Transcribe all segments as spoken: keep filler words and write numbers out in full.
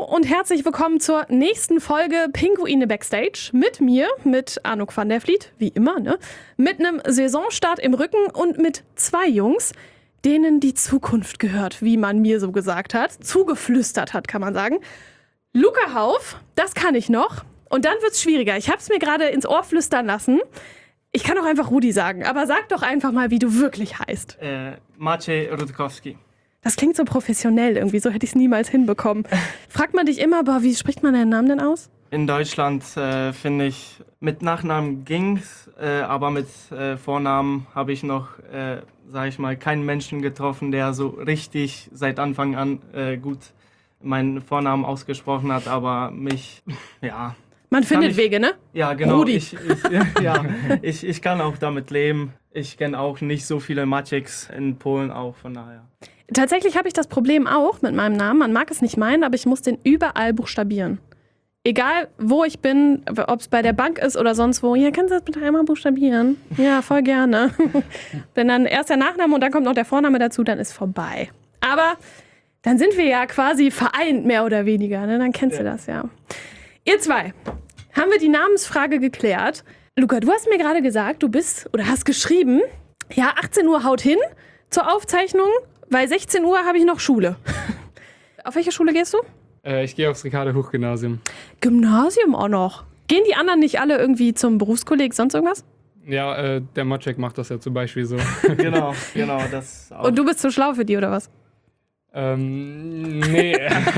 und herzlich willkommen zur nächsten Folge Pinguine Backstage. Mit mir, mit Anouk van der Vliet, wie immer, ne? Mit einem Saisonstart im Rücken und mit zwei Jungs, denen die Zukunft gehört, wie man mir so gesagt hat. Zugeflüstert hat, kann man sagen. Luca Hauff, das kann ich noch. Und dann wird's schwieriger. Ich hab's mir gerade ins Ohr flüstern lassen. Ich kann auch einfach Rudi sagen, aber sag doch einfach mal, wie du wirklich heißt. Äh, Maciej Rutkowski. Das klingt so professionell irgendwie, so hätte ich es niemals hinbekommen. Fragt man dich immer, boah, wie spricht man deinen Namen denn aus? In Deutschland äh, finde ich, mit Nachnamen ging's, äh, aber mit äh, Vornamen habe ich noch, äh, sage ich mal, keinen Menschen getroffen, der so richtig seit Anfang an äh, gut meinen Vornamen ausgesprochen hat, aber mich, ja... Man findet ich, Wege, ne? Ja, genau. Rudi. Ich, ich, ja, ich, ich kann auch damit leben. Ich kenne auch nicht so viele Macieks in Polen auch, von daher. Tatsächlich habe ich das Problem auch mit meinem Namen. Man mag es nicht meinen, aber ich muss den überall buchstabieren. Egal, wo ich bin, ob es bei der Bank ist oder sonst wo. Ja, kannst du das bitte einmal buchstabieren? Ja, voll gerne. Wenn dann erst der Nachname und dann kommt noch der Vorname dazu, dann ist vorbei. Aber dann sind wir ja quasi vereint, mehr oder weniger. Ne? Dann kennst ja. du das ja. Ihr zwei, haben wir die Namensfrage geklärt. Luca, du hast mir gerade gesagt, du bist oder hast geschrieben, ja, achtzehn Uhr haut hin zur Aufzeichnung, weil sechzehn Uhr habe ich noch Schule. Auf welche Schule gehst du? Äh, ich gehe aufs Ricardo-Hochgymnasium. Gymnasium auch noch? Gehen die anderen nicht alle irgendwie zum Berufskolleg, sonst irgendwas? Ja, äh, der Maciek macht das ja zum Beispiel so. Genau, genau, das auch. Und du bist zu schlau für die, oder was? Ähm, nee.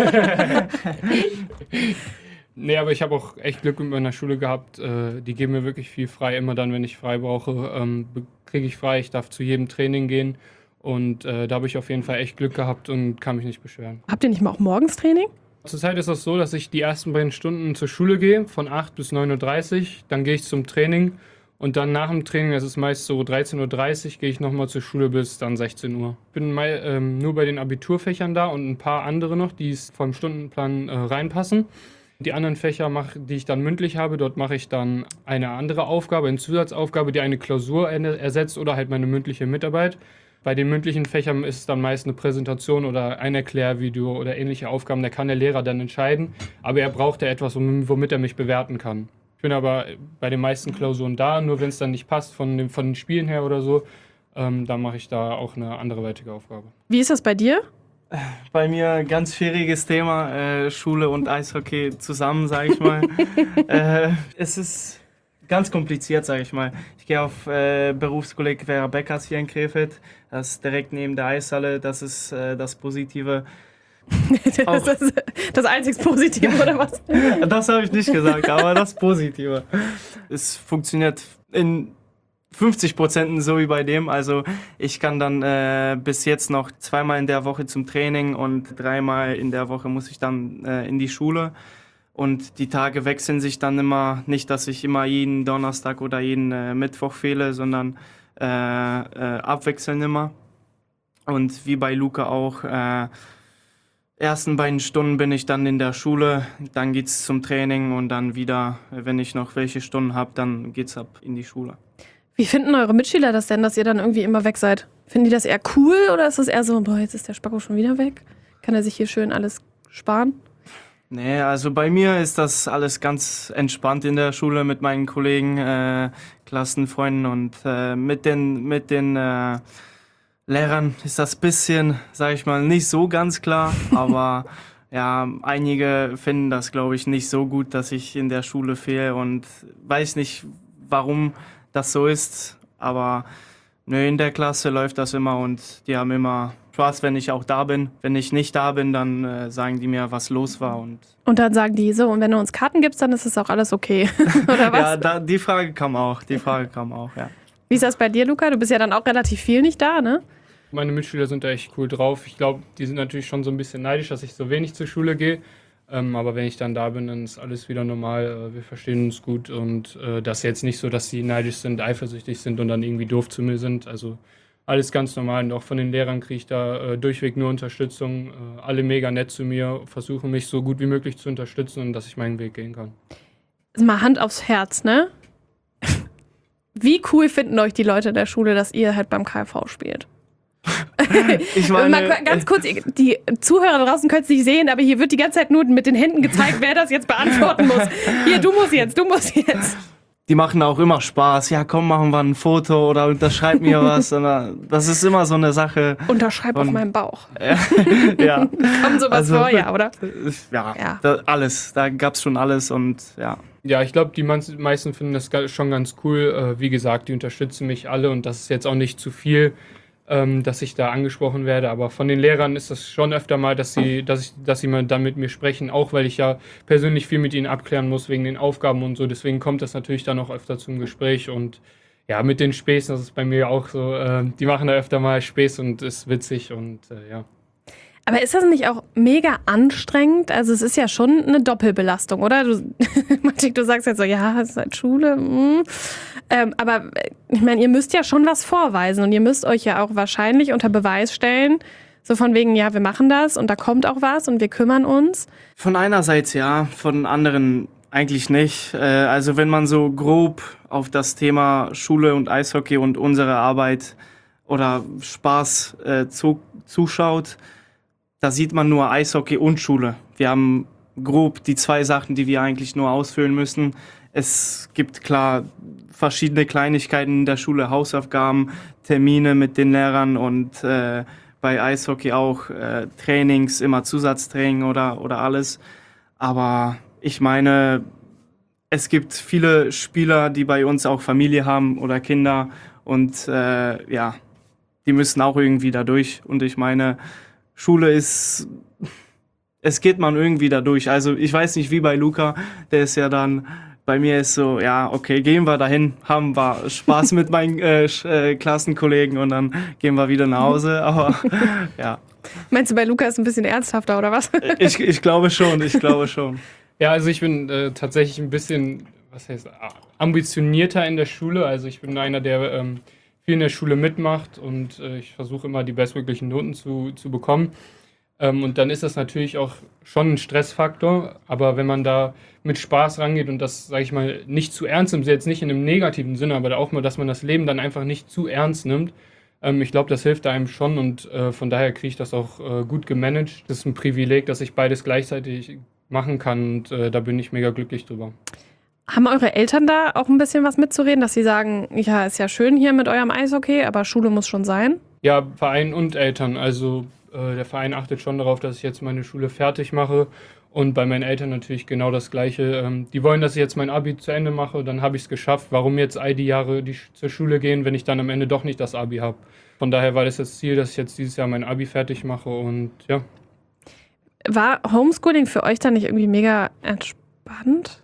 Nee, aber ich habe auch echt Glück mit meiner Schule gehabt. Äh, die geben mir wirklich viel frei. Immer dann, wenn ich frei brauche, ähm, kriege ich frei. Ich darf zu jedem Training gehen. Und äh, da habe ich auf jeden Fall echt Glück gehabt und kann mich nicht beschweren. Habt ihr nicht mal auch morgens Training? Zurzeit ist das so, dass ich die ersten beiden Stunden zur Schule gehe, von acht bis neun Uhr dreißig. Dann gehe ich zum Training. Und dann nach dem Training, das ist meist so dreizehn Uhr dreißig, gehe ich nochmal zur Schule bis dann sechzehn Uhr. Ich bin mal, ähm, nur bei den Abiturfächern da und ein paar andere noch, die vom Stundenplan äh, reinpassen. Die anderen Fächer, mach, die ich dann mündlich habe, dort mache ich dann eine andere Aufgabe, eine Zusatzaufgabe, die eine Klausur ersetzt oder halt meine mündliche Mitarbeit. Bei den mündlichen Fächern ist es dann meist eine Präsentation oder ein Erklärvideo oder ähnliche Aufgaben. Da kann der Lehrer dann entscheiden, aber er braucht ja etwas, womit er mich bewerten kann. Ich bin aber bei den meisten Klausuren da, nur wenn es dann nicht passt von den, von den Spielen her oder so, ähm, dann mache ich da auch eine anderweitige Aufgabe. Wie ist das bei dir? Bei mir ganz schwieriges Thema, äh, Schule und Eishockey zusammen, sage ich mal. äh, es ist ganz kompliziert, sage ich mal. Ich gehe auf äh, Berufskolleg Vera Beckers hier in Krefeld. Das ist direkt neben der Eishalle. Das ist äh, das Positive. das ist das einzig Positive, oder was? Das habe ich nicht gesagt, aber das Positive. Es funktioniert in fünfzig Prozent so wie bei dem. Also ich kann dann äh, bis jetzt noch zweimal in der Woche zum Training und dreimal in der Woche muss ich dann äh, in die Schule. Und die Tage wechseln sich dann immer. Nicht, dass ich immer jeden Donnerstag oder jeden äh, Mittwoch fehle, sondern äh, äh, abwechseln immer. Und wie bei Luca auch, äh, ersten beiden Stunden bin ich dann in der Schule, dann geht's zum Training und dann wieder, wenn ich noch welche Stunden habe, dann geht's ab in die Schule. Wie finden eure Mitschüler das denn, dass ihr dann irgendwie immer weg seid? Finden die das eher cool oder ist das eher so, boah, jetzt ist der Spacko schon wieder weg? Kann er sich hier schön alles sparen? Nee, also bei mir ist das alles ganz entspannt in der Schule mit meinen Kollegen, äh, Klassenfreunden und äh, mit den, mit den äh, Lehrern ist das bisschen, sag ich mal, nicht so ganz klar, aber ja, einige finden das, glaube ich, nicht so gut, dass ich in der Schule fehle und weiß nicht, warum das so ist, aber nö, in der Klasse läuft das immer und die haben immer Spaß, wenn ich auch da bin. Wenn ich nicht da bin, dann äh, sagen die mir, was los war. Und, und dann sagen die so, und wenn du uns Karten gibst, dann ist es auch alles okay, oder was? Ja, da, die Frage kam auch, die Frage kam auch, ja. Wie ist das bei dir, Luca? Du bist ja dann auch relativ viel nicht da, ne? Meine Mitschüler sind da echt cool drauf. Ich glaube, die sind natürlich schon so ein bisschen neidisch, dass ich so wenig zur Schule gehe. Ähm, aber wenn ich dann da bin, dann ist alles wieder normal. Äh, wir verstehen uns gut und äh, das ist jetzt nicht so, dass sie neidisch sind, eifersüchtig sind und dann irgendwie doof zu mir sind. Also alles ganz normal und auch von den Lehrern kriege ich da äh, durchweg nur Unterstützung. Äh, alle mega nett zu mir, versuchen mich so gut wie möglich zu unterstützen und dass ich meinen Weg gehen kann. Mal Hand aufs Herz, ne? Wie cool finden euch die Leute der Schule, dass ihr halt beim K V spielt? ich Mal meine, ku- ganz kurz, die Zuhörer draußen können es nicht sehen, aber hier wird die ganze Zeit nur mit den Händen gezeigt, wer das jetzt beantworten muss. Hier, du musst jetzt, du musst jetzt. die machen auch immer Spaß. Ja, komm, machen wir ein Foto oder unterschreib mir was. Oder, das ist immer so eine Sache. Unterschreib auf Und- meinem Bauch. Ja, Kommt sowas Also- vor, ja, oder? ja, Ja. Da, alles. Da gab's schon alles und ja. Ja, ich glaube, die man- meisten finden das ga- schon ganz cool. Äh, wie gesagt, die unterstützen mich alle und das ist jetzt auch nicht zu viel, ähm, dass ich da angesprochen werde. Aber von den Lehrern ist das schon öfter mal, dass sie, dass ich, dass sie mal dann mit mir sprechen, auch weil ich ja persönlich viel mit ihnen abklären muss wegen den Aufgaben und so. Deswegen kommt das natürlich dann auch öfter zum Gespräch und ja, mit den Späßen, das ist bei mir auch so. Äh, die machen da öfter mal Späß und ist witzig und äh, ja. Aber ist das nicht auch mega anstrengend? Also es ist ja schon eine Doppelbelastung, oder? Du, Mathilde, du sagst jetzt so, ja, es ist halt Schule. mm. Ähm, aber äh, ich meine, ihr müsst ja schon was vorweisen und ihr müsst euch ja auch wahrscheinlich unter Beweis stellen. So von wegen, ja, wir machen das und da kommt auch was und wir kümmern uns. Von einerseits ja, von anderen eigentlich nicht. Äh, also wenn man so grob auf das Thema Schule und Eishockey und unsere Arbeit oder Spaß äh, zu, zuschaut, da sieht man nur Eishockey und Schule. Wir haben grob die zwei Sachen, die wir eigentlich nur ausfüllen müssen. Es gibt klar verschiedene Kleinigkeiten in der Schule, Hausaufgaben, Termine mit den Lehrern und äh, bei Eishockey auch äh, Trainings, immer Zusatztraining oder, oder alles. Aber ich meine, es gibt viele Spieler, die bei uns auch Familie haben oder Kinder und äh, ja, die müssen auch irgendwie da durch. Und ich meine, Schule ist, es geht man irgendwie da durch. Also ich weiß nicht, wie bei Luca, der ist ja dann, bei mir ist so, ja, okay, gehen wir dahin, haben wir Spaß mit meinen äh, Sch- äh, Klassenkollegen und dann gehen wir wieder nach Hause. Aber ja, Meinst du, bei Luca ist ein bisschen ernsthafter, oder was? ich, ich glaube schon, ich glaube schon. Ja, also ich bin äh, tatsächlich ein bisschen, was heißt, ambitionierter in der Schule. Also ich bin einer, der ähm, viel in der Schule mitmacht und äh, ich versuche immer die bestmöglichen Noten zu, zu bekommen. Ähm, und dann ist das natürlich auch schon ein Stressfaktor. Aber wenn man da mit Spaß rangeht und das, sage ich mal, nicht zu ernst nimmt, jetzt nicht in einem negativen Sinne, aber auch mal, dass man das Leben dann einfach nicht zu ernst nimmt, ähm, ich glaube, das hilft einem schon und äh, von daher kriege ich das auch äh, gut gemanagt. Das ist ein Privileg, dass ich beides gleichzeitig machen kann und äh, da bin ich mega glücklich drüber. Haben eure Eltern da auch ein bisschen was mitzureden, dass sie sagen, ja, ist ja schön hier mit eurem Eishockey, aber Schule muss schon sein? Ja, Verein und Eltern. Also äh, der Verein achtet schon darauf, dass ich jetzt meine Schule fertig mache und bei meinen Eltern natürlich genau das Gleiche. Ähm, die wollen, dass ich jetzt mein Abi zu Ende mache, dann habe ich es geschafft. Warum jetzt all die Jahre die sch- zur Schule gehen, wenn ich dann am Ende doch nicht das Abi habe? Von daher war das das Ziel, dass ich jetzt dieses Jahr mein Abi fertig mache und ja. War Homeschooling für euch dann nicht irgendwie mega entspannt?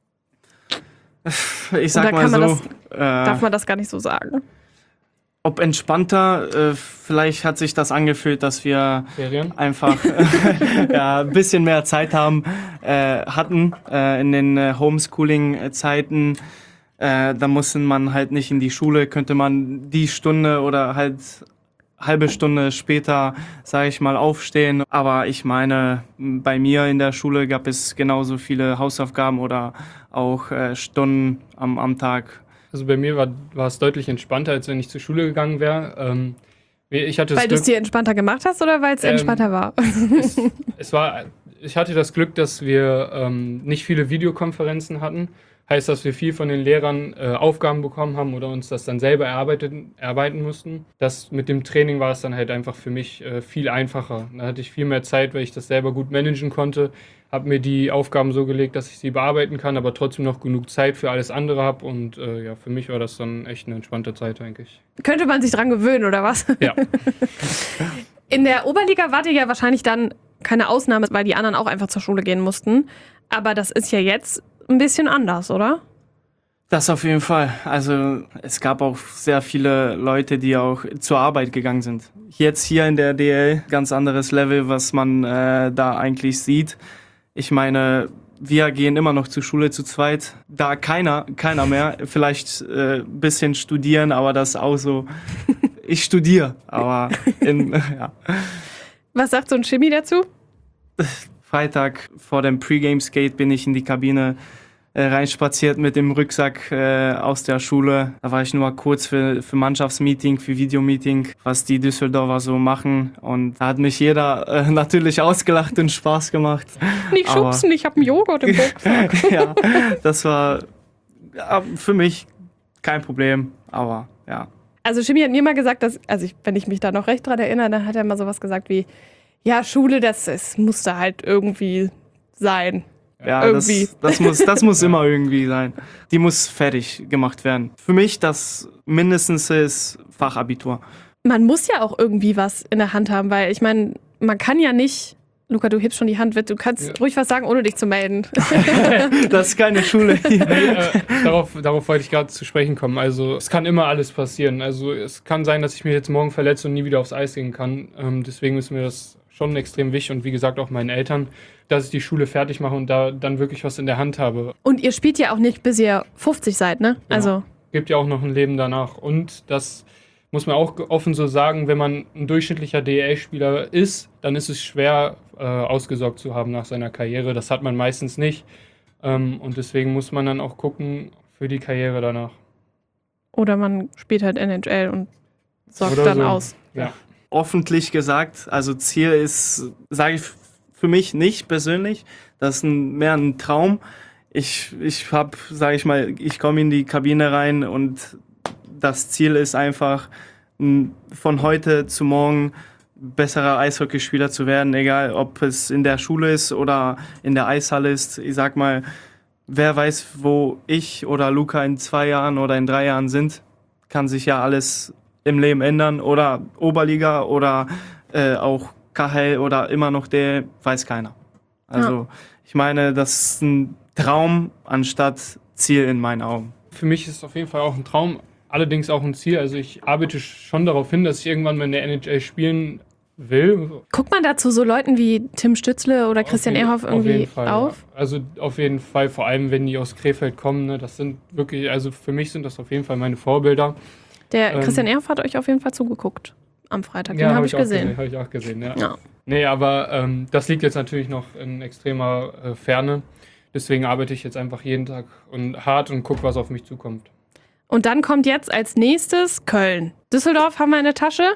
Ich sag Oder mal kann man so, das- Darf äh, man das gar nicht so sagen? ob entspannter, äh, vielleicht hat sich das angefühlt, dass wir Ferien? einfach ja, ein bisschen mehr Zeit haben, äh, hatten äh, in den äh, Homeschooling-Zeiten. Äh, da musste man halt nicht in die Schule, könnte man die Stunde oder halt halbe Stunde später, sage ich mal, aufstehen. Aber ich meine, bei mir in der Schule gab es genauso viele Hausaufgaben oder auch äh, Stunden am, am Tag. Also bei mir war, war es deutlich entspannter, als wenn ich zur Schule gegangen wäre. Ähm, ich hatte das Weil du es Glück, dir entspannter gemacht hast oder weil es Ähm, entspannter war? es, es war, ich hatte das Glück, dass wir ähm, nicht viele Videokonferenzen hatten. Heißt, dass wir viel von den Lehrern äh, Aufgaben bekommen haben oder uns das dann selber erarbeitet, erarbeiten mussten. Das mit dem Training war es dann halt einfach für mich äh, viel einfacher. Da hatte ich viel mehr Zeit, weil ich das selber gut managen konnte. Habe mir die Aufgaben so gelegt, dass ich sie bearbeiten kann, aber trotzdem noch genug Zeit für alles andere habe. Und äh, ja, für mich war das dann echt eine entspannte Zeit eigentlich. Könnte man sich dran gewöhnen, oder was? Ja. In der Oberliga wart ihr ja wahrscheinlich dann keine Ausnahme, weil die anderen auch einfach zur Schule gehen mussten. Aber das ist ja jetzt ein bisschen anders, oder? Das auf jeden Fall. Also es gab auch sehr viele Leute, die auch zur Arbeit gegangen sind. Jetzt hier in der D L ganz anderes Level, was man äh, da eigentlich sieht. Ich meine, wir gehen immer noch zur Schule zu zweit. Da keiner, keiner mehr. Vielleicht ein äh, bisschen studieren, aber das ist auch so. Ich studiere, aber in, ja. Was sagt so ein Chemie dazu? Freitag vor dem Pre-Game-Skate bin ich in die Kabine. äh, reinspaziert mit dem Rucksack äh, aus der Schule. Da war ich nur kurz für, für Mannschaftsmeeting, für Videomeeting, was die Düsseldorfer so machen. Und da hat mich jeder äh, natürlich ausgelacht und Spaß gemacht. Nicht Aber- schubsen, ich habe einen Joghurt im Rucksack. Ja, das war ja, für mich kein Problem, aber ja. Also Jimmy hat mir mal gesagt, dass, also ich, wenn ich mich da noch recht dran erinnere, dann hat er mal sowas gesagt wie, ja, Schule, das, das muss da halt irgendwie sein. Ja, Irgendwie. das, das muss, das muss immer irgendwie sein. Die muss fertig gemacht werden. Für mich das mindestens ist Fachabitur. Man muss ja auch irgendwie was in der Hand haben, weil ich meine, man kann ja nicht, Luca, du hebst schon die Hand, du kannst Ja. ruhig was sagen, ohne dich zu melden. Das ist keine Schule. Nee, äh, darauf, darauf wollte ich gerade zu sprechen kommen. Also es kann immer alles passieren. Also es kann sein, dass ich mich jetzt morgen verletze und nie wieder aufs Eis gehen kann. Ähm, deswegen ist mir das schon extrem wichtig und wie gesagt auch meinen Eltern, dass ich die Schule fertig mache und da dann wirklich was in der Hand habe. Und ihr spielt ja auch nicht, bis ihr fünfzig seid, ne? Also, Gibt ja auch noch ein Leben danach. Und das muss man auch offen so sagen, wenn man ein durchschnittlicher D E L-Spieler ist, dann ist es schwer, äh, ausgesorgt zu haben nach seiner Karriere. Das hat man meistens nicht. Ähm, und deswegen muss man dann auch gucken für die Karriere danach. oder man spielt halt N H L und sorgt Oder dann so. aus. Ja. Öffentlich gesagt, also Ziel ist, sage ich für mich nicht persönlich, das ist ein, mehr ein Traum. Ich, ich habe, sage ich mal, ich komme in die Kabine rein und das Ziel ist einfach, m, von heute zu morgen besserer Eishockeyspieler zu werden, egal ob es in der Schule ist oder in der Eishalle ist. Ich sag mal, wer weiß, wo ich oder Luca in zwei Jahren oder in drei Jahren sind, kann sich ja alles im Leben ändern oder Oberliga oder äh, auch K H L oder immer noch der, weiß keiner. Also ich meine, das ist ein Traum anstatt Ziel in meinen Augen. Für mich ist es auf jeden Fall auch ein Traum, allerdings auch ein Ziel. Also ich arbeite schon darauf hin, dass ich irgendwann mal in der N H L spielen will. Guckt man dazu so Leuten wie Tim Stützle oder Christian Auf je- Ehrhoff auf irgendwie jeden Fall, auf? Ja. Also auf jeden Fall, vor allem wenn die aus Krefeld kommen, ne, das sind wirklich, also für mich sind das auf jeden Fall meine Vorbilder. Der Ähm, Christian Ehrhoff hat euch auf jeden Fall zugeguckt am Freitag. Den Ja, habe hab ich auch gesehen. Habe ich auch gesehen, ja. Ja. Nee, aber ähm, das liegt jetzt natürlich noch in extremer äh, Ferne. Deswegen arbeite ich jetzt einfach jeden Tag und hart und gucke, was auf mich zukommt. Und dann kommt jetzt als nächstes Köln. Düsseldorf haben wir in der Tasche.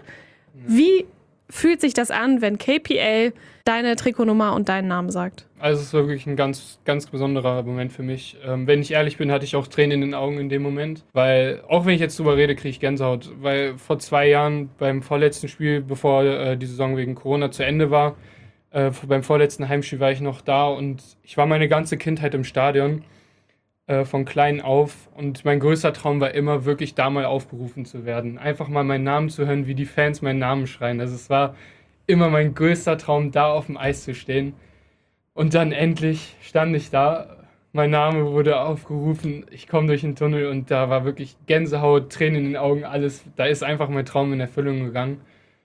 Wie fühlt sich das an, wenn K P L deine Trikotnummer und deinen Namen sagt? Also es ist wirklich ein ganz, ganz besonderer Moment für mich. Ähm, wenn ich ehrlich bin, hatte ich auch Tränen in den Augen in dem Moment. Weil, auch wenn ich jetzt drüber rede, kriege ich Gänsehaut. Weil vor zwei Jahren beim vorletzten Spiel, bevor äh, die Saison wegen Corona zu Ende war, äh, beim vorletzten Heimspiel war ich noch da und ich war meine ganze Kindheit im Stadion, äh, von klein auf. Und mein größter Traum war immer, wirklich da mal aufgerufen zu werden. Einfach mal meinen Namen zu hören, wie die Fans meinen Namen schreien. Also es war immer mein größter Traum, da auf dem Eis zu stehen. Und dann endlich stand ich da, mein Name wurde aufgerufen, ich komme durch den Tunnel und da war wirklich Gänsehaut, Tränen in den Augen, alles. Da ist einfach mein Traum in Erfüllung gegangen.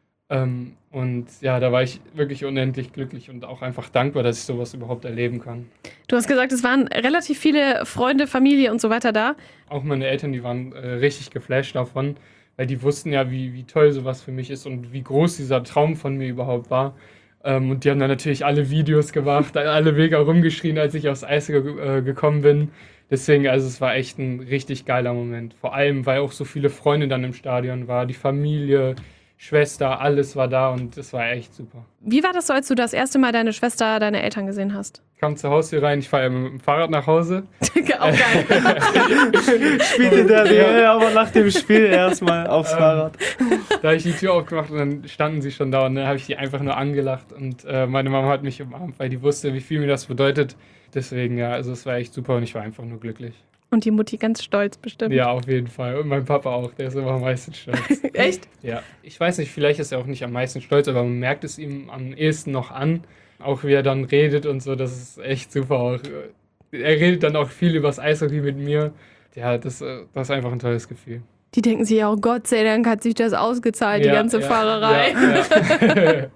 Ähm, und ja, da war ich wirklich unendlich glücklich und auch einfach dankbar, dass ich sowas überhaupt erleben kann. Du hast gesagt, es waren relativ viele Freunde, Familie und so weiter da. Auch meine Eltern, die waren äh, richtig geflasht davon, weil die wussten ja, wie, wie toll sowas für mich ist und wie groß dieser Traum von mir überhaupt war. Ähm, und die haben dann natürlich alle Videos gemacht, alle mega rumgeschrien, als ich aufs Eis ge äh, gekommen bin. Deswegen, also es war echt ein richtig geiler Moment. Vor allem, weil auch so viele Freunde dann im Stadion waren, die Familie, Schwester, alles war da und das war echt super. Wie war das so, als du das erste Mal deine Schwester, deine Eltern gesehen hast? Ich kam zu Hause hier rein, ich fahre ja mit dem Fahrrad nach Hause. Auch geil. Spielt in der D L, aber nach dem Spiel erstmal aufs Ähm, Fahrrad. Da habe ich die Tür aufgemacht und dann standen sie schon da und dann habe ich die einfach nur angelacht und äh, meine Mama hat mich umarmt, weil die wusste, wie viel mir das bedeutet. Deswegen, ja, also es war echt super und ich war einfach nur glücklich. Und die Mutti ganz stolz bestimmt. Ja, auf jeden Fall. Und mein Papa auch, der ist immer am meisten stolz. Echt? Ja, ich weiß nicht, vielleicht ist er auch nicht am meisten stolz, aber man merkt es ihm am ehesten noch an. Auch wie er dann redet und so, das ist echt super. Auch, er redet dann auch viel übers Eishockey mit mir. Ja, das, äh, das ist einfach ein tolles Gefühl. Die denken sich auch, Gott sei Dank hat sich das ausgezahlt, die Ja, ganze ja, Fahrerei. Ja, ja.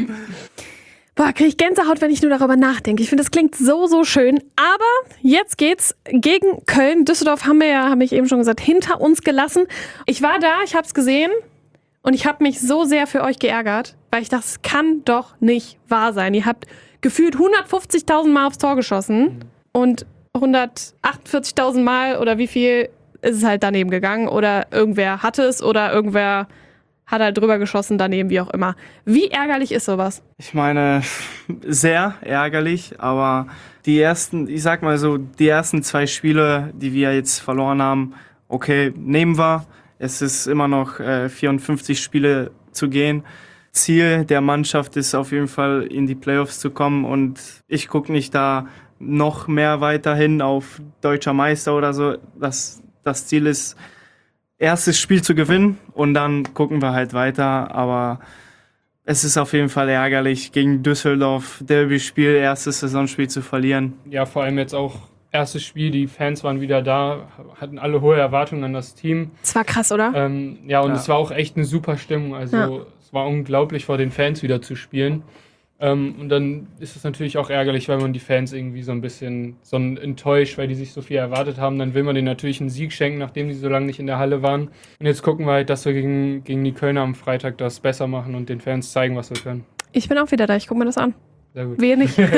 Boah, krieg ich Gänsehaut, wenn ich nur darüber nachdenke. Ich finde, das klingt so, so schön. Aber jetzt geht's gegen Köln. Düsseldorf haben wir ja, habe ich eben schon gesagt, hinter uns gelassen. Ich war da, ich habe es gesehen und ich habe mich so sehr für euch geärgert, weil ich dachte, es kann doch nicht wahr sein. Ihr habt gefühlt hundertfünfzigtausend Mal aufs Tor geschossen und hundertachtundvierzigtausend Mal oder wie viel ist es halt daneben gegangen oder irgendwer hatte es oder irgendwer hat halt drüber geschossen, daneben, wie auch immer. Wie ärgerlich ist sowas? Ich meine, sehr ärgerlich, aber die ersten, ich sag mal so, die ersten zwei Spiele, die wir jetzt verloren haben, okay, nehmen wir. Es ist immer noch äh, vierundfünfzig Spiele zu gehen. Ziel der Mannschaft ist auf jeden Fall in die Playoffs zu kommen und ich gucke nicht da noch mehr weiterhin auf deutscher Meister oder so. Das, das Ziel ist, erstes Spiel zu gewinnen und dann gucken wir halt weiter, aber es ist auf jeden Fall ärgerlich, gegen Düsseldorf Derby-Spiel, erstes Saisonspiel zu verlieren. Ja, vor allem jetzt auch erstes Spiel, die Fans waren wieder da, hatten alle hohe Erwartungen an das Team. Das war krass, oder? Ähm, ja, und Ja. es war auch echt eine super Stimmung, also Ja. es war unglaublich, vor den Fans wieder zu spielen. Ähm, und dann ist es natürlich auch ärgerlich, weil man die Fans irgendwie so ein bisschen so enttäuscht, weil die sich so viel erwartet haben. Dann will man denen natürlich einen Sieg schenken, nachdem die so lange nicht in der Halle waren. Und jetzt gucken wir halt, dass wir gegen, gegen die Kölner am Freitag das besser machen und den Fans zeigen, was wir können. Ich bin auch wieder da, ich guck mir das an. Sehr gut. Wehe nicht.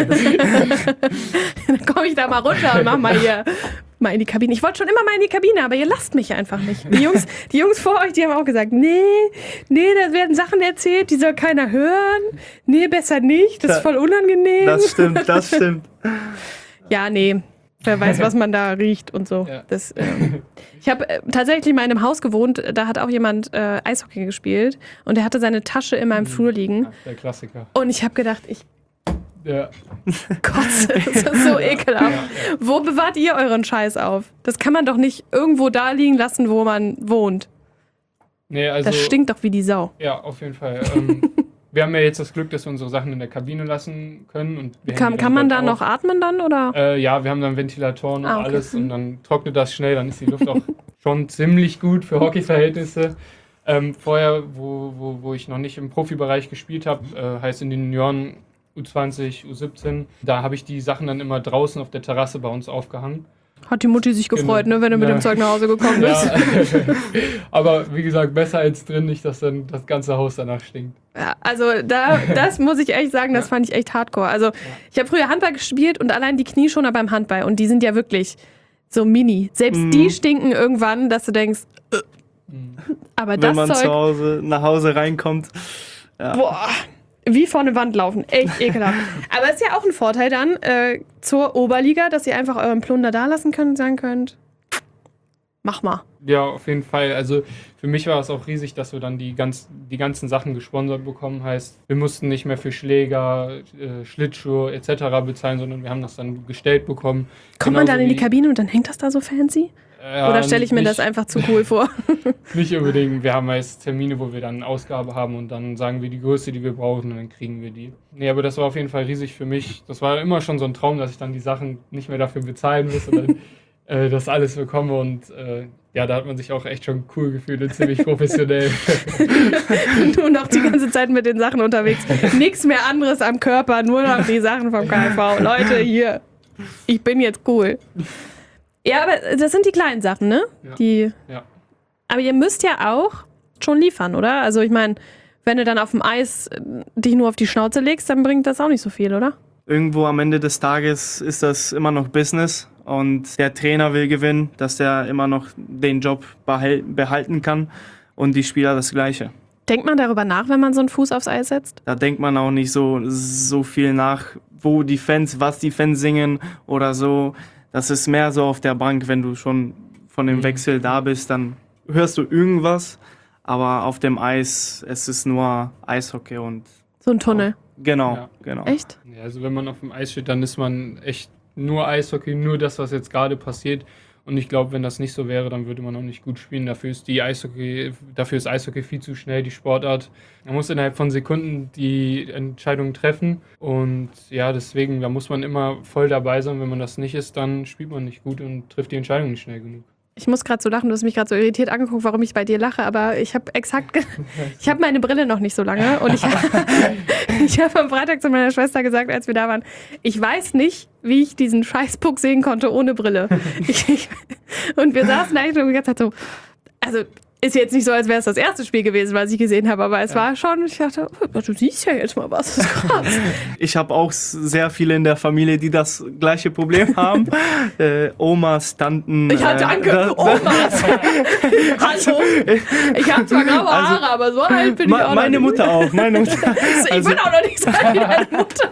Dann komme ich da mal runter und mach mal hier mal in die Kabine. Ich wollte schon immer mal in die Kabine, aber ihr lasst mich einfach nicht. Die Jungs, die Jungs vor euch, die haben auch gesagt, nee, nee, da werden Sachen erzählt, die soll keiner hören. Nee, besser nicht, das ist voll unangenehm. Das stimmt, das stimmt. Ja, nee. Wer weiß, was man da riecht und so. Ja. Das, ähm, ich habe äh, tatsächlich mal in einem Haus gewohnt, da hat auch jemand äh, Eishockey gespielt und der hatte seine Tasche in meinem Flur liegen. Ja, der Klassiker. Und ich habe gedacht, ich Ja. kotze. Das ist so ekelhaft. Wo bewahrt ihr euren Scheiß auf? Das kann man doch nicht irgendwo da liegen lassen, wo man wohnt. Nee, also, Das stinkt doch wie die Sau. Ja, auf jeden Fall. Ähm, wir haben ja jetzt das Glück, dass wir unsere Sachen in der Kabine lassen können. Und wir hängen Kann, die kann man da dort noch auf. atmen dann, oder? Äh, ja, wir haben dann Ventilatoren und Ah, okay. alles und dann trocknet das schnell, dann ist die Luft auch schon ziemlich gut für Hockeyverhältnisse. Ähm, vorher, wo, wo, wo ich noch nicht im Profibereich gespielt habe, äh, heißt in den Junioren U zwanzig, U siebzehn, da habe ich die Sachen dann immer draußen auf der Terrasse bei uns aufgehangen. Hat die Mutti sich gefreut, Genau. ne, wenn du mit Ja. dem Zeug nach Hause gekommen bist. Ja. Aber wie gesagt, besser als drin, nicht, dass dann das ganze Haus danach stinkt. Ja, also da, das muss ich echt sagen, das fand ich echt hardcore. Also ich habe früher Handball gespielt und allein die Knieschoner beim Handball und die sind ja wirklich so mini. Selbst Mhm. die stinken irgendwann, dass du denkst, äh. aber Wenn das man zu Zeug, Hause, nach Hause reinkommt. Ja. boah, wie vor eine Wand laufen. Echt ekelhaft. Aber ist ja auch ein Vorteil dann äh, zur Oberliga, dass ihr einfach euren Plunder da lassen könnt und sagen könnt, mach mal. Ja, auf jeden Fall. Also für mich war es auch riesig, dass wir dann die, ganz, die ganzen Sachen gesponsert bekommen. Heißt, wir mussten nicht mehr für Schläger, äh, Schlittschuhe et cetera bezahlen, sondern wir haben das dann gestellt bekommen. Kommt man Genauso dann in die wie- Kabine und dann hängt das da so fancy? Ja, Oder stelle ich mir nicht, das einfach zu cool vor? Nicht unbedingt. Wir haben meist Termine, wo wir dann eine Ausgabe haben und dann sagen wir die Größe, die wir brauchen und dann kriegen wir die. Nee, aber das war auf jeden Fall riesig für mich. Das war immer schon so ein Traum, dass ich dann die Sachen nicht mehr dafür bezahlen muss und dann äh, das alles bekomme und äh, ja, da hat man sich auch echt schon cool gefühlt und ziemlich professionell. Nur noch die ganze Zeit mit den Sachen unterwegs. Nichts mehr anderes am Körper, nur noch die Sachen vom K V. Leute, hier, ich bin jetzt cool. Ja, aber das sind die kleinen Sachen, ne? Ja. Die, Ja. aber ihr müsst ja auch schon liefern, oder? Also ich meine, wenn du dann auf dem Eis äh, dich nur auf die Schnauze legst, dann bringt das auch nicht so viel, oder? Irgendwo am Ende des Tages ist das immer noch Business und der Trainer will gewinnen, dass er immer noch den Job behal- behalten kann und die Spieler das Gleiche. Denkt man darüber nach, wenn man so einen Fuß aufs Eis setzt? Da denkt man auch nicht so, so viel nach, wo die Fans, was die Fans singen oder so. Das ist mehr so auf der Bank, wenn du schon von dem Wechsel da bist, dann hörst du irgendwas, aber auf dem Eis, es ist nur Eishockey und So ein Tunnel. genau, Ja. genau. Echt? Ja, also wenn man auf dem Eis steht, dann ist man echt nur Eishockey, nur das, was jetzt gerade passiert. Und ich glaube, wenn das nicht so wäre, dann würde man auch nicht gut spielen. Dafür ist die Eishockey, dafür ist Eishockey viel zu schnell, die Sportart. Man muss innerhalb von Sekunden die Entscheidungen treffen. Und ja, deswegen, da muss man immer voll dabei sein. Wenn man das nicht ist, dann spielt man nicht gut und trifft die Entscheidung nicht schnell genug. Ich muss gerade so lachen, du hast mich gerade so irritiert angeguckt, warum ich bei dir lache, aber ich habe exakt, ge- ich habe meine Brille noch nicht so lange und ich, ich habe am Freitag zu meiner Schwester gesagt, als wir da waren, ich weiß nicht, wie ich diesen Scheißpuck sehen konnte ohne Brille. Ich, ich, und wir saßen da echt und die ganze Zeit so, also ist jetzt nicht so, als wäre es das erste Spiel gewesen, was ich gesehen habe, aber es ja. war schon, ich dachte, oh, du siehst ja jetzt mal was, das ist krass. Ich habe auch sehr viele in der Familie, die das gleiche Problem haben. äh, Omas, Tanten. Ja, danke, äh, Omas. Hallo. Ich habe zwar graue Haare, also, aber so alt bin ma, ich auch Meine noch Mutter auch, meine Mutter. Ich also, bin auch noch nicht so alt wie deine Mutter.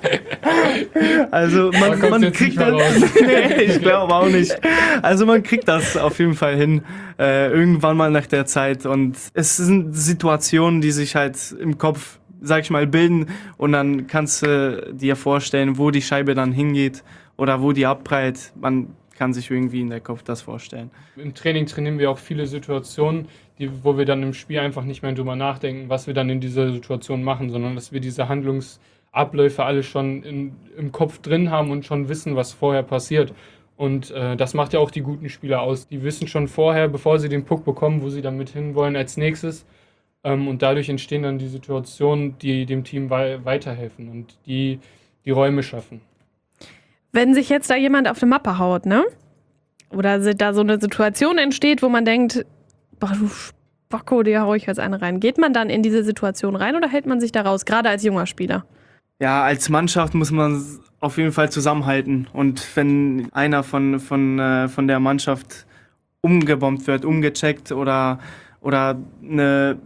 Also man, man, man kriegt das, nee, ich glaube auch nicht. Also man kriegt das auf jeden Fall hin, äh, irgendwann mal nach der Zeit. Und es sind Situationen, die sich halt im Kopf, sag ich mal, bilden und dann kannst du dir vorstellen, wo die Scheibe dann hingeht oder wo die abprallt. Man kann sich irgendwie in der Kopf das vorstellen. Im Training trainieren wir auch viele Situationen, die, wo wir dann im Spiel einfach nicht mehr drüber nachdenken, was wir dann in dieser Situation machen, sondern dass wir diese Handlungsabläufe alle schon in, im Kopf drin haben und schon wissen, was vorher passiert. Und äh, das macht ja auch die guten Spieler aus. Die wissen schon vorher, bevor sie den Puck bekommen, wo sie damit hinwollen als nächstes. Ähm, und dadurch entstehen dann die Situationen, die dem Team wei- weiterhelfen und die die Räume schaffen. Wenn sich jetzt da jemand auf eine Mappe haut, ne? Oder da so eine Situation entsteht, wo man denkt, boah, du Spacko, dir hau ich jetzt eine rein. Geht man dann in diese Situation rein oder hält man sich da raus, gerade als junger Spieler? Ja, als Mannschaft muss man auf jeden Fall zusammenhalten. Und wenn einer von, von, äh, von der Mannschaft umgebombt wird, umgecheckt oder, oder eine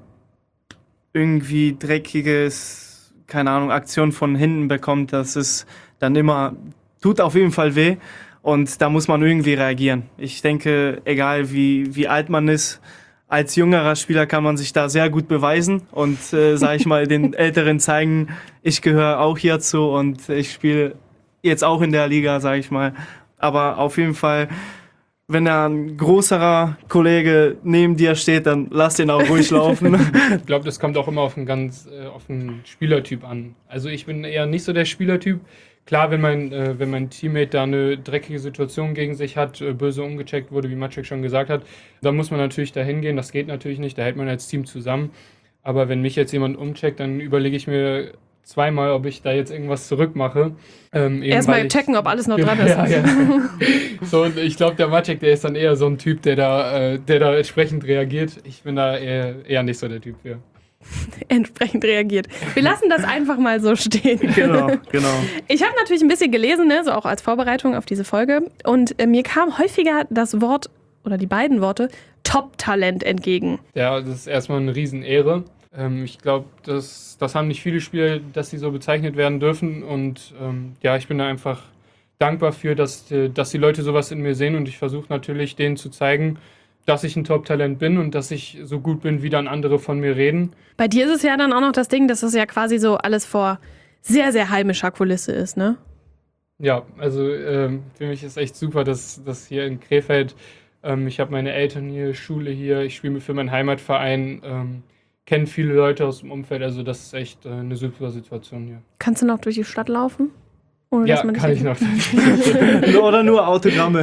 irgendwie dreckiges, keine Ahnung, Aktion von hinten bekommt, das ist dann immer, tut auf jeden Fall weh. Und da muss man irgendwie reagieren. Ich denke, egal wie, wie alt man ist, als jüngerer Spieler kann man sich da sehr gut beweisen und, äh, sag ich mal, den Älteren zeigen, ich gehöre auch hierzu und ich spiele jetzt auch in der Liga, sag ich mal. Aber auf jeden Fall, wenn da ein größerer Kollege neben dir steht, dann lass den auch ruhig laufen. Ich glaube, das kommt auch immer auf einen ganz, äh, auf einen Spielertyp an. Also ich bin eher nicht so der Spielertyp. Klar, wenn mein, äh, wenn mein Teammate da eine dreckige Situation gegen sich hat, äh, böse umgecheckt wurde, wie Maciek schon gesagt hat, dann muss man natürlich da hingehen. Das geht natürlich nicht, da hält man als Team zusammen. Aber wenn mich jetzt jemand umcheckt, dann überlege ich mir zweimal, ob ich da jetzt irgendwas zurückmache. Ähm, Erstmal checken, ob alles noch dran ist. Ja, ja. So, und ich glaube, der Maciek, der ist dann eher so ein Typ, der da, äh, der da entsprechend reagiert. Ich bin da eher, eher nicht so der Typ für. Entsprechend reagiert. Wir lassen das einfach mal so stehen. Genau, genau. Ich habe natürlich ein bisschen gelesen, ne, so auch als Vorbereitung auf diese Folge. Und äh, mir kam häufiger das Wort oder die beiden Worte Top-Talent entgegen. Ja, das ist erstmal eine Riesenehre. Ähm, ich glaube, das, das haben nicht viele Spieler, dass sie so bezeichnet werden dürfen. Und ähm, ja, ich bin da einfach dankbar für, dass, dass die Leute sowas in mir sehen. Und ich versuche natürlich, denen zu zeigen, dass ich ein Top-Talent bin und dass ich so gut bin, wie dann andere von mir reden. Bei dir ist es ja dann auch noch das Ding, dass es ja quasi so alles vor sehr, sehr heimischer Kulisse ist, ne? Ja, also ähm, für mich ist echt super, dass, dass hier in Krefeld, ähm, ich habe meine Eltern hier, Schule hier, ich spiele für meinen Heimatverein, ähm, kenne viele Leute aus dem Umfeld, also das ist echt äh, eine super Situation hier. Kannst du noch durch die Stadt laufen? Ohne, ja, dass man kann ich noch. Oder nur Autogramme.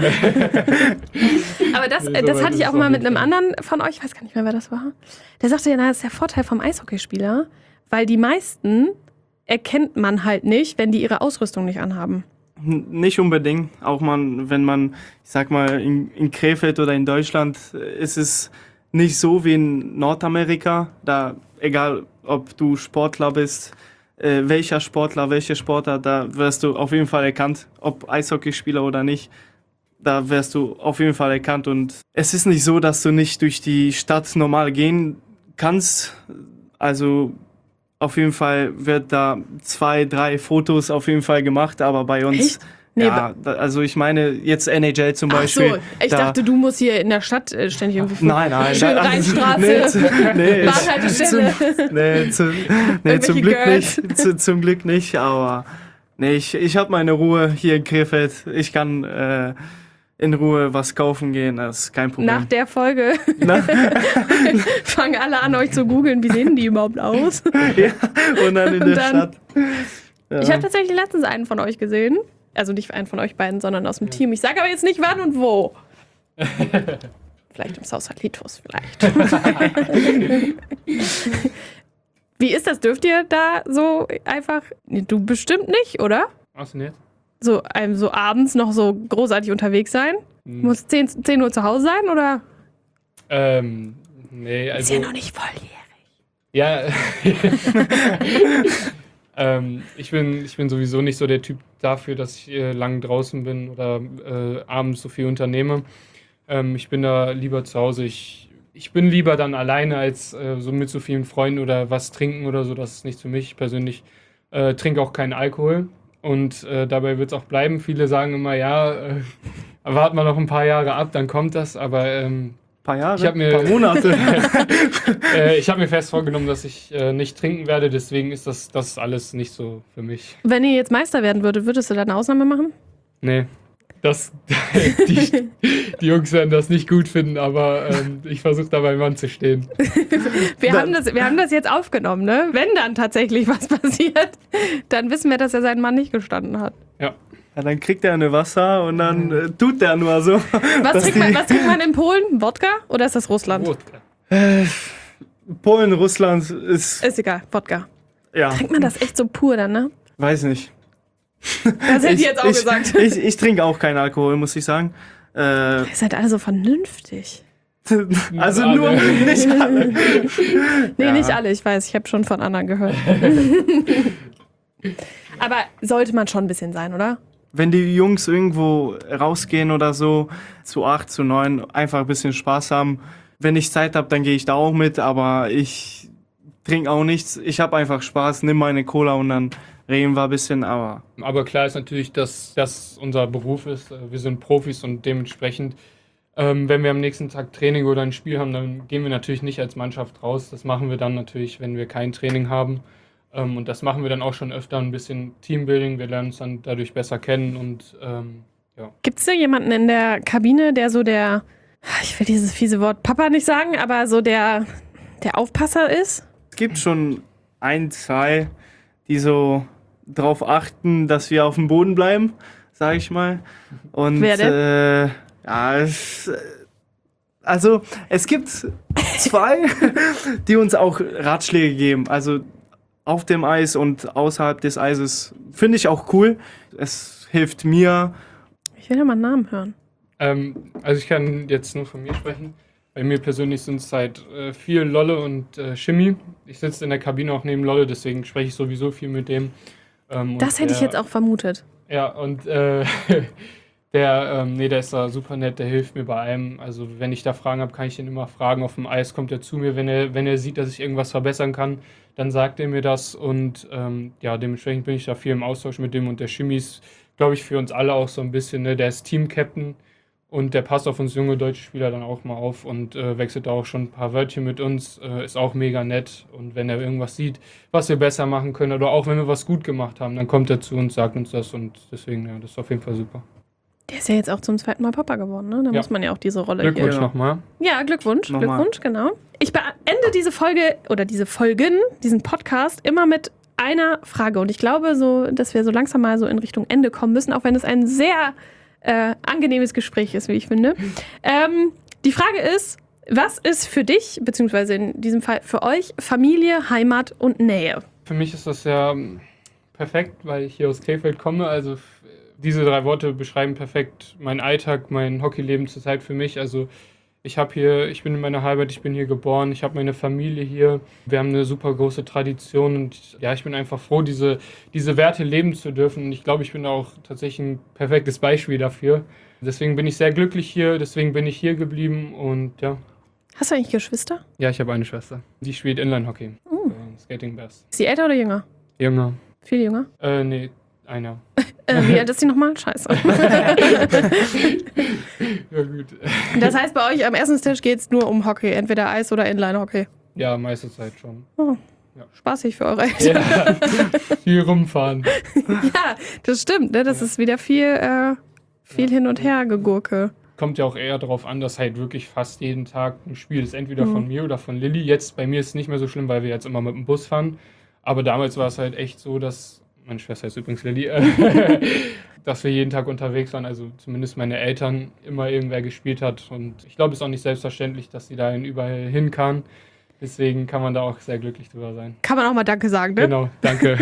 Aber das, äh, das hatte ich auch mal mit einem anderen von euch, ich weiß gar nicht mehr, wer das war. Der sagte ja, na, das ist der Vorteil vom Eishockeyspieler, weil die meisten erkennt man halt nicht, wenn die ihre Ausrüstung nicht anhaben. Nicht unbedingt. Auch man, wenn man, ich sag mal, in, in Krefeld oder in Deutschland ist es nicht so wie in Nordamerika. Da, egal ob du Sportler bist, äh, welcher Sportler, welche Sportler, da wirst du auf jeden Fall erkannt, ob Eishockeyspieler oder nicht. Da wirst du auf jeden Fall erkannt. Und es ist nicht so, dass du nicht durch die Stadt normal gehen kannst. Also auf jeden Fall wird da zwei, drei Fotos auf jeden Fall gemacht, aber bei uns, echt? Nee, ja, da, also ich meine jetzt N H L zum Ach Beispiel. So, ich da, dachte, du musst hier in der Stadt äh, ständig irgendwie nein, nein, schön nein, Rheinstraße, nee, zu, nee, Bahnhaltestelle. Zum, nee, zu, nee, zum Glück Girls. nicht, zu, zum Glück nicht, aber nee, ich, ich habe meine Ruhe hier in Krefeld. Ich kann äh, in Ruhe was kaufen gehen, das ist kein Problem. Nach der Folge fangen alle an, euch zu googeln, wie sehen die überhaupt aus? Ja, und dann in und der dann, Stadt. Ja. Ich habe tatsächlich letztens einen von euch gesehen. Also nicht einen von euch beiden, sondern aus dem Team. Ich sage aber jetzt nicht wann und wo. Vielleicht im Sausalitos, vielleicht. Wie ist das? Dürft ihr da so einfach... Du bestimmt nicht, oder? Was denn jetzt? So, einem so abends noch so großartig unterwegs sein? Hm. Muss zehn Uhr zu Hause sein, oder? Ähm, Nee, Ist also. ja noch nicht volljährig. Ja. ähm, ich, bin, ich bin sowieso nicht so der Typ dafür, dass ich äh, lang draußen bin oder äh, abends so viel unternehme. Ähm, ich bin da lieber zu Hause. Ich, ich bin lieber dann alleine als äh, so mit so vielen Freunden oder was trinken oder so. Das ist nicht für mich. Ich persönlich äh, trinke auch keinen Alkohol. Und äh, dabei wird es auch bleiben. Viele sagen immer, ja, äh, warten wir noch ein paar Jahre ab, dann kommt das. Aber ähm, Paar Jahre? Ich hab mir- paar Monate. äh, ich habe mir fest vorgenommen, dass ich äh, nicht trinken werde. Deswegen ist das, das alles nicht so für mich. Wenn ihr jetzt Meister werden würdet, würdest du da eine Ausnahme machen? Nee. Das, die, die Jungs werden das nicht gut finden, aber ähm, ich versuche da beim Mann zu stehen. Wir, Dann- haben das, wir haben das jetzt aufgenommen, ne? Wenn dann tatsächlich was passiert, dann wissen wir, dass er seinen Mann nicht gestanden hat. Ja. Ja, dann kriegt er eine Wasser und dann äh, tut der nur so. Was dass trinkt, man, die- was trinkt man in Polen? Wodka oder ist das Russland? Wodka. Polen, Russland ist, Ist egal, Wodka. ja, Trinkt man das echt so pur dann, ne? weiß nicht. Das hätte ich jetzt auch ich, gesagt. Ich, ich trinke auch keinen Alkohol, muss ich sagen. Äh, Ihr seid alle so vernünftig. also alle. nur nicht alle. Nee, Ja. nicht alle, ich weiß, ich habe schon von anderen gehört. Aber sollte man schon ein bisschen sein, oder? Wenn die Jungs irgendwo rausgehen oder so, zu acht, zu neun, einfach ein bisschen Spaß haben. Wenn ich Zeit habe, dann gehe ich da auch mit, aber ich trinke auch nichts. Ich habe einfach Spaß, nimm meine Cola und dann reden wir ein bisschen, aber Aber klar ist natürlich, dass das unser Beruf ist. Äh, Wir sind Profis und dementsprechend, ähm, wenn wir am nächsten Tag Training oder ein Spiel haben, dann gehen wir natürlich nicht als Mannschaft raus. Das machen wir dann natürlich, wenn wir kein Training haben. Ähm, und das machen wir dann auch schon öfter, ein bisschen Teambuilding. Wir lernen uns dann dadurch besser kennen und ähm, ja. Gibt es da jemanden in der Kabine, der so der, ich will dieses fiese Wort Papa nicht sagen, aber so der, der Aufpasser ist? es gibt schon ein, zwei, die so drauf achten, dass wir auf dem Boden bleiben, sage ich mal. Und Wer denn? Äh, ja, es, äh, also es gibt zwei, die uns auch Ratschläge geben. Also auf dem Eis und außerhalb des Eises finde ich auch cool. Es hilft mir. Ich will ja mal einen Namen hören. Ähm, also ich kann jetzt nur von mir sprechen. Bei mir persönlich sind es halt äh, viel Lolle und äh, Shimmy. Ich sitze in der Kabine auch neben Lolle, deswegen spreche ich sowieso viel mit dem. Ähm, Das und hätte ich der- jetzt auch vermutet. Ja, und äh, der, ähm, nee, der ist da super nett, der hilft mir bei allem. Also wenn ich da Fragen habe, kann ich ihn immer fragen. Auf dem Eis kommt er zu mir, wenn er, wenn er sieht, dass ich irgendwas verbessern kann, dann sagt er mir das. Und ähm, ja, dementsprechend bin ich da viel im Austausch mit dem. Und der Shimmy ist, glaube ich, für uns alle auch so ein bisschen, ne, der ist Team-Captain. Und der passt auf uns junge deutsche Spieler dann auch mal auf und äh, wechselt da auch schon ein paar Wörtchen mit uns. Äh, ist auch mega nett. Und wenn er irgendwas sieht, was wir besser machen können oder auch wenn wir was gut gemacht haben, dann kommt er zu uns, sagt uns das. Und deswegen, ja, das ist auf jeden Fall super. Der ist ja jetzt auch zum zweiten Mal Papa geworden, ne? Da Ja. muss man ja auch diese Rolle Glückwunsch Ja. nochmal. hier. Ja, Glückwunsch. Nochmal. Glückwunsch, genau. Ich beende diese Folge oder diese Folgen, diesen Podcast immer mit einer Frage. Und ich glaube, so, dass wir so langsam mal so in Richtung Ende kommen müssen, auch wenn es ein sehr äh, angenehmes Gespräch ist, wie ich finde. Ähm, die Frage ist, was ist für dich, beziehungsweise in diesem Fall für euch, Familie, Heimat und Nähe? Für mich ist das ja ähm, perfekt, weil ich hier aus Krefeld komme. Also f- diese drei Worte beschreiben perfekt meinen Alltag, mein Hockeyleben zurzeit für mich. Also ich habe hier, ich bin in meiner Heimat, ich bin hier geboren, ich habe meine Familie hier. Wir haben eine super große Tradition und ja, ich bin einfach froh, diese, diese Werte leben zu dürfen. Und ich glaube, ich bin auch tatsächlich ein perfektes Beispiel dafür. Deswegen bin ich sehr glücklich hier, deswegen bin ich hier geblieben und ja. Hast du eigentlich Geschwister? Ja, ich habe eine Schwester. Die spielt Inline-Hockey. Oh. Äh, Skating Bass. Ist die älter oder jünger? Jünger. Viel jünger. Äh, nee, einer. Äh, wie alt ist die nochmal? Scheiße. Ja, gut. Das heißt, bei euch am Essenstisch geht es nur um Hockey, entweder Eis- oder Inline-Hockey. Ja, meiste Zeit schon. Spaßig für eure Eltern. Ja, viel rumfahren. Ja, das stimmt. Ne? Das ist wieder viel, äh, viel hin und her gegurke. Kommt ja auch eher darauf an, dass halt wirklich fast jeden Tag ein Spiel ist. Entweder Mhm. von mir oder von Lilly. Jetzt bei mir ist es nicht mehr so schlimm, weil wir jetzt immer mit dem Bus fahren. Aber damals war es halt echt so, dass, meine Schwester ist übrigens Lilly, äh, dass wir jeden Tag unterwegs waren. Also zumindest meine Eltern immer irgendwer gespielt hat. Und ich glaube, es ist auch nicht selbstverständlich, dass sie dahin überall hin kann. Deswegen kann man da auch sehr glücklich drüber sein. Kann man auch mal Danke sagen, ne? Genau, danke.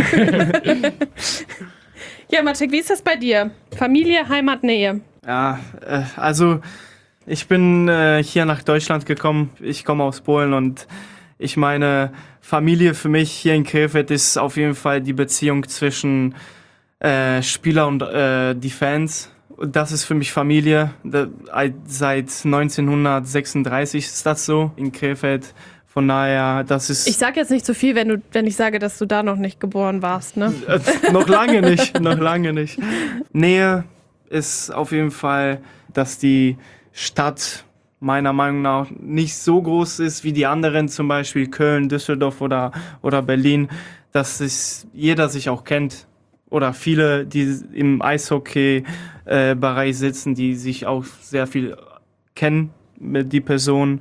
Ja, Maciek, wie ist das bei dir? Familie, Heimat, Nähe. Ja, äh, also Ich bin äh, hier nach Deutschland gekommen. Ich komme aus Polen und ich meine, Familie für mich hier in Krefeld ist auf jeden Fall die Beziehung zwischen äh, Spieler und äh, die Fans. Das ist für mich Familie. Da, seit neunzehnhundertsechsunddreißig ist das so in Krefeld. Von daher, das ist... Ich sage jetzt nicht zu viel, wenn, du, wenn ich sage, dass du da noch nicht geboren warst, ne? Äh, noch lange nicht, noch lange nicht. Nähe ist auf jeden Fall, dass die Stadt meiner Meinung nach nicht so groß ist wie die anderen, zum Beispiel Köln, Düsseldorf oder, oder Berlin, dass es jeder sich auch kennt. Oder viele, die im Eishockey-Bereich äh, sitzen, die sich auch sehr viel kennen mit die Person.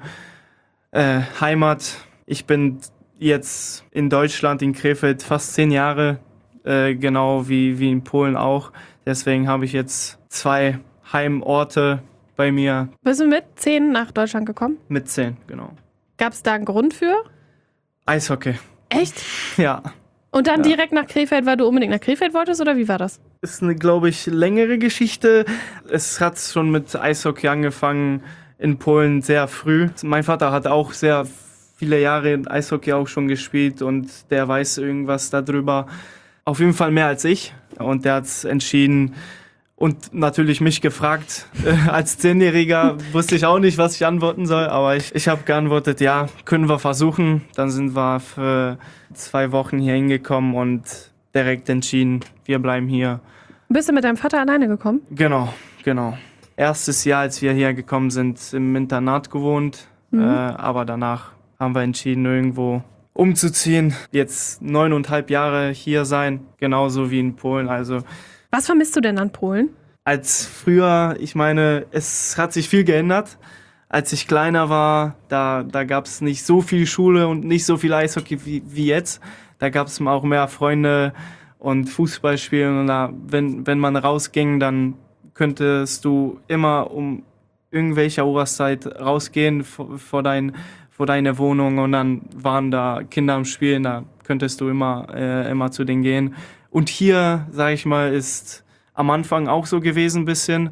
Äh, Heimat. Ich bin jetzt in Deutschland, in Krefeld, fast zehn Jahre, äh, genau wie, wie in Polen auch. Deswegen habe ich jetzt zwei Heimorte bei mir. Bist du mit zehn nach Deutschland gekommen? Mit zehn, genau. Gab es da einen Grund für? Eishockey. Echt? Ja. Und dann Ja. direkt nach Krefeld, weil du unbedingt nach Krefeld wolltest, oder wie war das? Ist eine, glaube ich, längere Geschichte. Es hat schon mit Eishockey angefangen in Polen sehr früh. Mein Vater hat auch sehr viele Jahre in Eishockey auch schon gespielt und der weiß irgendwas darüber. Auf jeden Fall mehr als ich. Und der hat entschieden und natürlich mich gefragt. Äh, als Zehnjähriger wusste ich auch nicht, was ich antworten soll, aber ich, ich habe geantwortet, ja, können wir versuchen. Dann sind wir für zwei Wochen hier hingekommen und direkt entschieden, wir bleiben hier. Bist du mit deinem Vater alleine gekommen? Genau, genau. Erstes Jahr, als wir hier gekommen sind, im Internat gewohnt, Mhm. äh, aber danach haben wir entschieden, irgendwo umzuziehen. Jetzt neuneinhalb Jahre hier sein, genauso wie in Polen. Also Was vermisst du denn an Polen? als früher, ich meine, es hat sich viel geändert. Als ich kleiner war, da, da gab es nicht so viel Schule und nicht so viel Eishockey wie, wie jetzt. Da gab es auch mehr Freunde und Fußball spielen. Und da, wenn, wenn man rausging, dann könntest du immer um irgendwelcher Uhrzeit rausgehen vor, vor, dein, vor deine Wohnung und dann waren da Kinder am Spielen, da könntest du immer, äh, immer zu denen gehen. Und hier, sage ich mal, ist am Anfang auch so gewesen ein bisschen,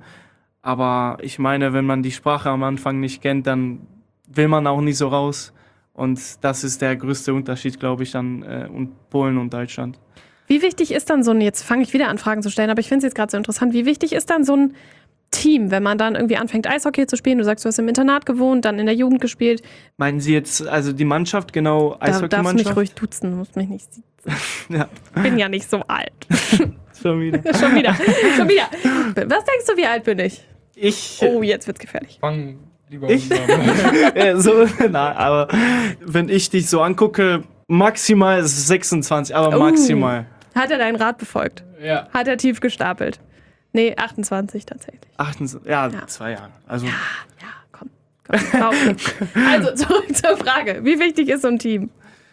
aber ich meine, wenn man die Sprache am Anfang nicht kennt, dann will man auch nicht so raus und das ist der größte Unterschied, glaube ich, an äh, und Polen und Deutschland. Wie wichtig ist dann so ein, jetzt fange ich wieder an Fragen zu stellen, aber ich finde es jetzt gerade so interessant, wie wichtig ist dann so ein Team, wenn man dann irgendwie anfängt Eishockey zu spielen, du sagst, du hast im Internat gewohnt, dann in der Jugend gespielt. Meinen Sie jetzt also die Mannschaft, genau, Da darfst du mich Eishockeymannschaft? ruhig duzen, du musst mich nicht siezen. Ja, Ich bin ja nicht so alt. schon wieder. Schon wieder, schon wieder. Was denkst du, wie alt bin ich? Ich, Oh, jetzt wird's gefährlich. Fang lieber Ich? unten an. äh, so, na, aber wenn ich dich so angucke, maximal ist es sechsundzwanzig, aber Oh. maximal. Hat er deinen Rat befolgt? Ja. Hat er tief gestapelt? Nee, achtundzwanzig tatsächlich. achtundzwanzig, ja, Ja. zwei Jahre. Also Ja, komm. komm. War okay. Also zurück zur Frage. Wie wichtig ist so ein Team?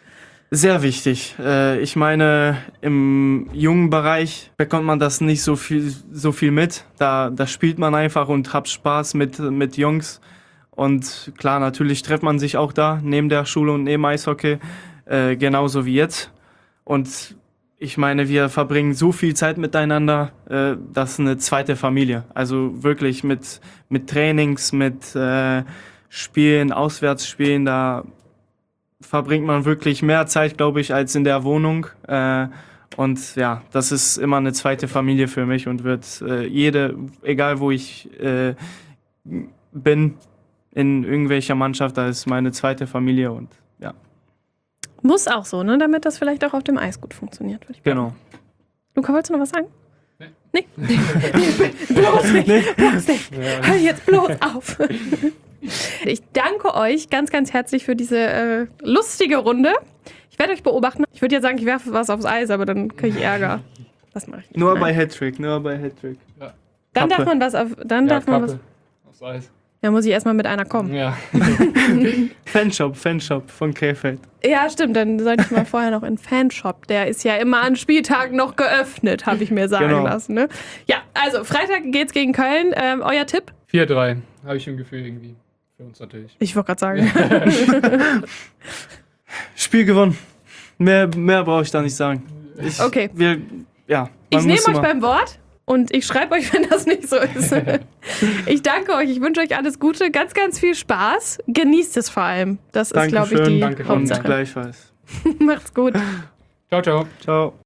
sehr wichtig. Äh, ich meine, im jungen Bereich bekommt man das nicht so viel, so viel mit. Da, da spielt man einfach und hat Spaß mit, mit Jungs. Und klar, natürlich trifft man sich auch da, neben der Schule und neben Eishockey, äh, genauso wie jetzt. Und ich meine, wir verbringen so viel Zeit miteinander, äh, das ist eine zweite Familie. Also wirklich mit, mit Trainings, mit äh, Spielen, Auswärtsspielen, da verbringt man wirklich mehr Zeit, glaube ich, als in der Wohnung. Äh, und ja, das ist immer eine zweite Familie für mich und wird äh, jede, egal wo ich äh, bin, in irgendwelcher Mannschaft, da ist meine zweite Familie und ja. Muss auch so, ne? Damit das vielleicht auch auf dem Eis gut funktioniert. Würde ich Genau. behaupten. Luca, wolltest du noch was sagen? Nee. Nee? bloß nicht, bloß nicht. Ja. Hör jetzt bloß auf. Ich danke euch ganz, ganz herzlich für diese äh, lustige Runde. Ich werde euch beobachten. Ich würde jetzt sagen, ich werfe was aufs Eis, aber dann kriege ich Ärger. Das mache ich nicht. Nur Nein. bei Hattrick, nur bei Hattrick. Dann Kappe. darf man was auf. Dann Ja, darf man was. Kappe. Aufs Eis. Ja, muss ich erstmal mit einer kommen. Ja. Fanshop, Fanshop von Krefeld. Ja, stimmt. Dann sollte ich mal vorher noch in Fanshop. Der ist ja immer an Spieltagen noch geöffnet, habe ich mir sagen Genau. lassen. Ne? Ja, also Freitag geht's gegen Köln. Ähm, euer Tipp? vier drei. Habe ich im Gefühl irgendwie. Für uns natürlich. Ich wollte gerade sagen. Spiel gewonnen. Mehr, mehr brauche ich da nicht sagen. Ich, Okay. Wir, ja, man Ich nehme muss euch immer- beim Wort und ich schreibe euch, wenn das nicht so ist. Ich danke euch. Ich wünsche euch alles Gute. Ganz, ganz viel Spaß. Genießt es vor allem. Das ist, glaube ich, die Danke. Und Hauptsache. gleichfalls. Macht's gut. Ciao, ciao. Ciao.